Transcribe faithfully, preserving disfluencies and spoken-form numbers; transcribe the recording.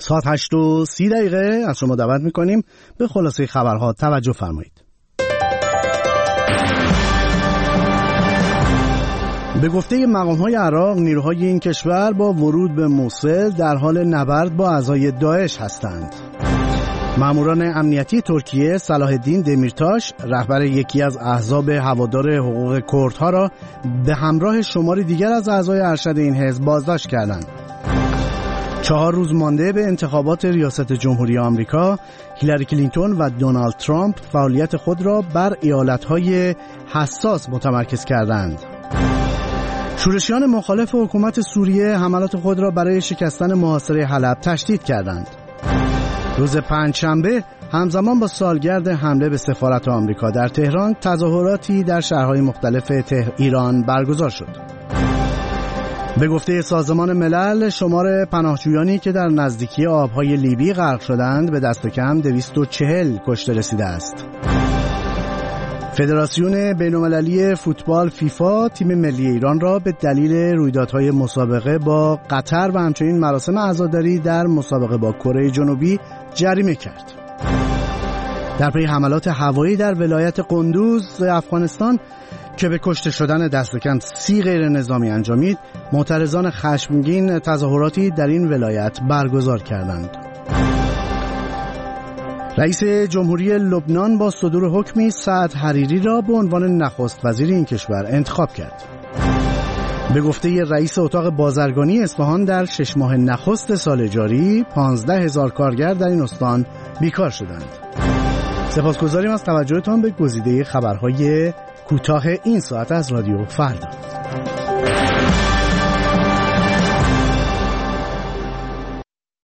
ساعت هشت و سی دقیقه از شما دعوت میکنیم به خلاصه خبرها توجه فرمایید. به گفته مقام‌های عراق، نیروهای این کشور با ورود به موصل در حال نبرد با اعضای داعش هستند. ماموران امنیتی ترکیه صلاح الدین دمیرتاش، رهبر یکی از احزاب هوادار حقوق کردها را به همراه شماری دیگر از اعضای ارشد این حزب بازداشت کردند. چهار روز مانده به انتخابات ریاست جمهوری آمریکا، هیلاری کلینتون و دونالد ترامپ فعالیت خود را بر ایالت‌های حساس متمرکز کردند. شورشیان مخالف حکومت سوریه حملات خود را برای شکستن محاصره حلب تشدید کردند. روز پنجشنبه همزمان با سالگرد حمله به سفارت آمریکا در تهران، تظاهراتی در شهرهای مختلف ایران برگزار شد. به گفته سازمان ملل، شمار پناهجویانی که در نزدیکی آبهای لیبی غرق شدند به دست کم دویست و چهل کشته رسیده است. فدراسیون بین‌المللی فوتبال فیفا تیم ملی ایران را به دلیل رویدادهای مسابقه با قطر و همچنین مراسم عزاداری در مسابقه با کره جنوبی جریمه کرد. در پی حملات هوایی در ولایت قندوز افغانستان که به کشته شدن دست کم سی غیر نظامی انجامید، معترضان خشمگین تظاهراتی در این ولایت برگزار کردند. رئیس جمهوری لبنان با صدور حکمی سعد حریری را به عنوان نخست وزیر این کشور انتخاب کرد. به گفته رئیس اتاق بازرگانی اصفهان، در شش ماه نخست سال جاری پانزده هزار کارگر در این استان بیکار شدند. سپاسگزاریم از توجهتان به گزیده خبرهای کوتاه این ساعت از رادیو فردا.